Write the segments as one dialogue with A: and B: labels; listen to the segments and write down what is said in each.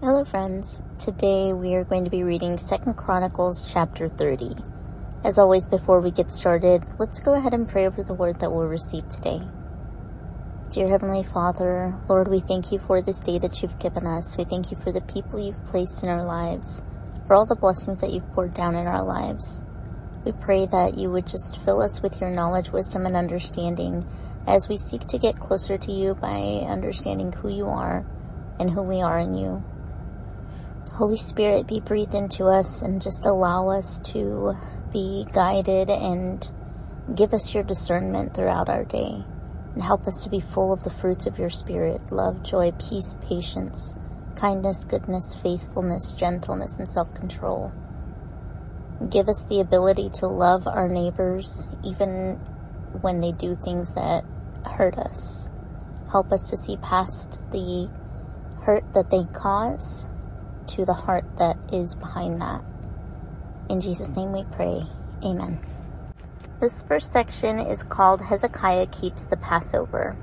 A: Hello friends, today we are going to be reading 2 Chronicles chapter 30. As always, before we get started, let's go ahead and pray over the word that we'll receive today. Dear Heavenly Father, Lord, we thank you for this day that you've given us. We thank you for the people you've placed in our lives, for all the blessings that you've poured down in our lives. We pray that you would just fill us with your knowledge, wisdom, and understanding as we seek to get closer to you by understanding who you are and who we are in you. Holy Spirit, be breathed into us and just allow us to be guided and give us your discernment throughout our day, and help us to be full of the fruits of your Spirit: love, joy, peace, patience, kindness, goodness, faithfulness, gentleness, and self-control. Give us the ability to love our neighbors even when they do things that hurt us. Help us to see past the hurt that they cause to the heart that is behind that. In Jesus' name we pray. Amen. This first section is called Hezekiah Keeps the Passover.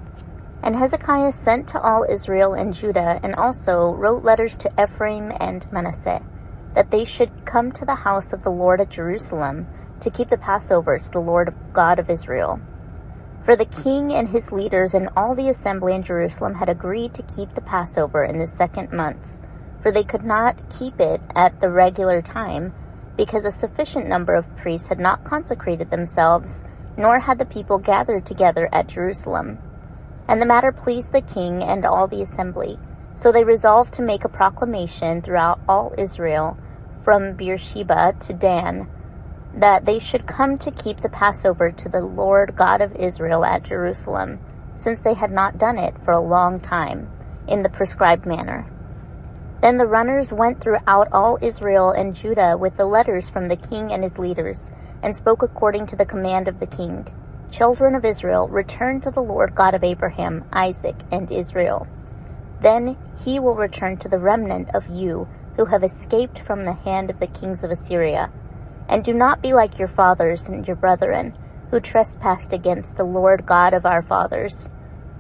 A: And Hezekiah sent to all Israel and Judah, and also wrote letters to Ephraim and Manasseh, that they should come to the house of the Lord at Jerusalem to keep the Passover to the Lord God of Israel. For the king and his leaders and all the assembly in Jerusalem had agreed to keep the Passover in the 2nd month, for they could not keep it at the regular time, because a sufficient number of priests had not consecrated themselves, nor had the people gathered together at Jerusalem. And the matter pleased the king and all the assembly. So they resolved to make a proclamation throughout all Israel, from Beersheba to Dan, that they should come to keep the Passover to the Lord God of Israel at Jerusalem, since they had not done it for a long time, in the prescribed manner. Then the runners went throughout all Israel and Judah with the letters from the king and his leaders, and spoke according to the command of the king. Children of Israel, return to the Lord God of Abraham, Isaac, and Israel. Then he will return to the remnant of you who have escaped from the hand of the kings of Assyria. And do not be like your fathers and your brethren, who trespassed against the Lord God of our fathers,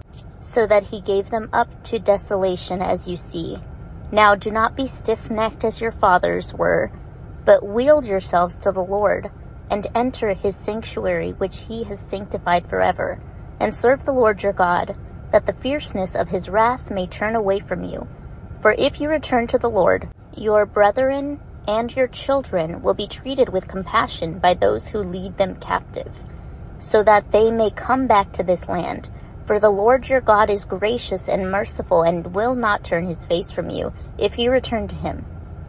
A: so that he gave them up to desolation, as you see. Now do not be stiff-necked as your fathers were, but wield yourselves to the Lord, and enter his sanctuary which he has sanctified forever, and serve the Lord your God, that the fierceness of his wrath may turn away from you. For if you return to the Lord, your brethren and your children will be treated with compassion by those who lead them captive, so that they may come back to this land. For the Lord your God is gracious and merciful, and will not turn his face from you, if you return to him.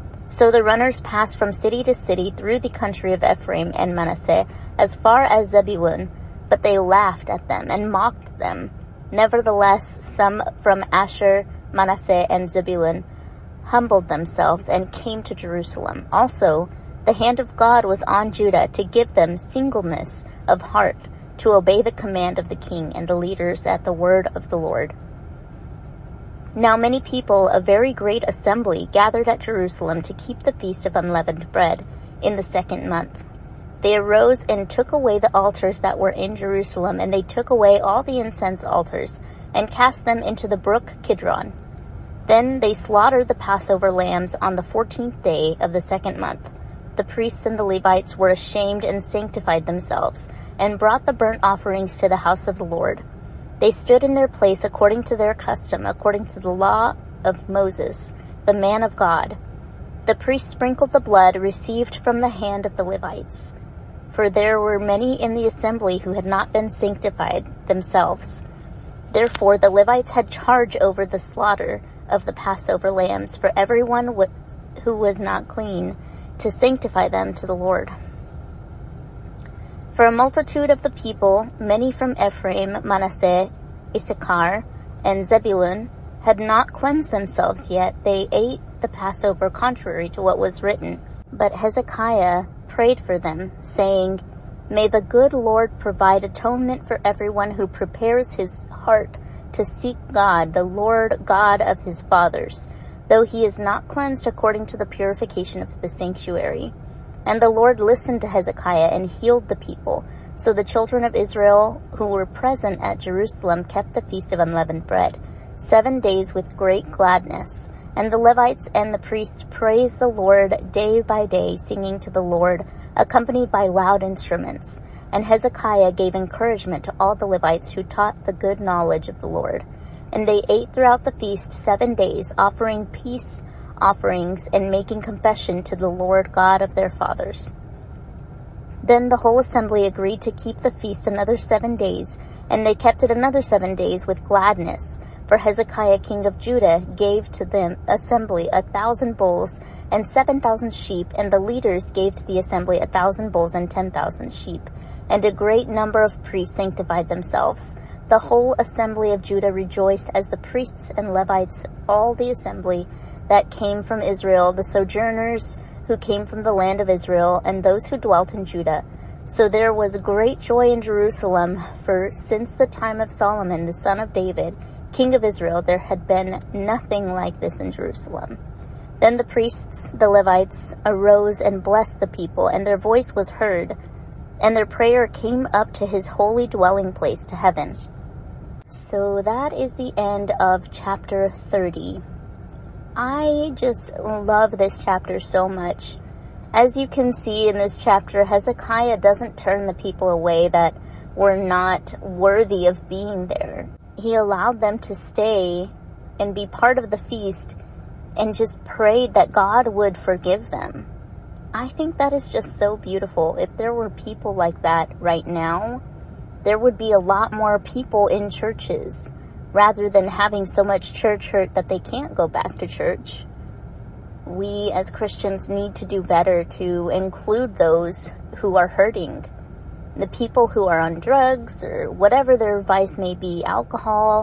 A: So the runners passed from city to city through the country of Ephraim and Manasseh, as far as Zebulun, but they laughed at them and mocked them. Nevertheless, some from Asher, Manasseh, and Zebulun humbled themselves and came to Jerusalem. Also, the hand of God was on Judah to give them singleness of heart, to obey the command of the king and the leaders at the word of the Lord. Now many people, a very great assembly, gathered at Jerusalem to keep the feast of unleavened bread in the 2nd month. They arose and took away the altars that were in Jerusalem, and they took away all the incense altars, and cast them into the brook Kidron. Then they slaughtered the Passover lambs on the 14th day of the 2nd month. The priests and the Levites were ashamed and sanctified themselves, and brought the burnt offerings to the house of the Lord. They stood in their place according to their custom, according to the law of Moses, the man of God. The priests sprinkled the blood received from the hand of the Levites, for there were many in the assembly who had not been sanctified themselves. Therefore the Levites had charge over the slaughter of the Passover lambs for everyone who was not clean, to sanctify them to the Lord. For a multitude of the people, many from Ephraim, Manasseh, Issachar, and Zebulun, had not cleansed themselves yet. They ate the Passover contrary to what was written. But Hezekiah prayed for them, saying, May the good Lord provide atonement for everyone who prepares his heart to seek God, the Lord God of his fathers, though he is not cleansed according to the purification of the sanctuary. And the Lord listened to Hezekiah and healed the people. So the children of Israel who were present at Jerusalem kept the feast of unleavened bread 7 days with great gladness. And the Levites and the priests praised the Lord day by day, singing to the Lord, accompanied by loud instruments. And Hezekiah gave encouragement to all the Levites who taught the good knowledge of the Lord. And they ate throughout the feast 7 days, offering peace offerings and making confession to the Lord God of their fathers. Then the whole assembly agreed to keep the feast another 7 days, and they kept it another 7 days with gladness. For Hezekiah king of Judah gave to the assembly 1,000 bulls and 7,000 sheep, and the leaders gave to the assembly 1,000 bulls and 10,000 sheep. And a great number of priests sanctified themselves. The whole assembly of Judah rejoiced as the priests and Levites, all the assembly that came from Israel, the sojourners who came from the land of Israel, and those who dwelt in Judah. So there was great joy in Jerusalem, for since the time of Solomon, the son of David, king of Israel, there had been nothing like this in Jerusalem. Then the priests, the Levites, arose and blessed the people, and their voice was heard, and their prayer came up to his holy dwelling place, to heaven. So that is the end of chapter 30. I just love this chapter so much. As you can see in this chapter, Hezekiah doesn't turn the people away that were not worthy of being there. He allowed them to stay and be part of the feast and just prayed that God would forgive them. I think that is just so beautiful. If there were people like that right now, there would be a lot more people in churches rather than having so much church hurt that they can't go back to church. We as Christians need to do better to include those who are hurting. The people who are on drugs or whatever their vice may be, alcohol,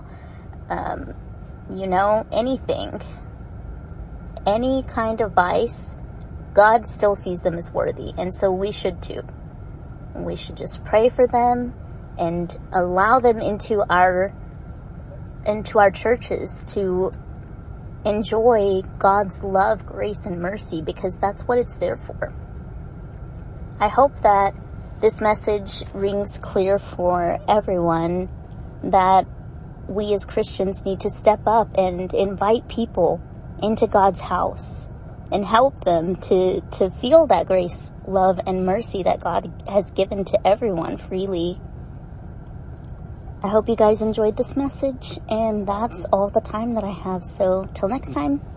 A: anything. Any kind of vice, God still sees them as worthy. And so we should too. We should just pray for them and allow them into our churches to enjoy God's love, grace, and mercy, because that's what it's there for. I hope that this message rings clear for everyone that we as Christians need to step up and invite people into God's house and help them to feel that grace, love, and mercy that God has given to everyone freely. I hope you guys enjoyed this message, and that's all the time that I have. So till next time.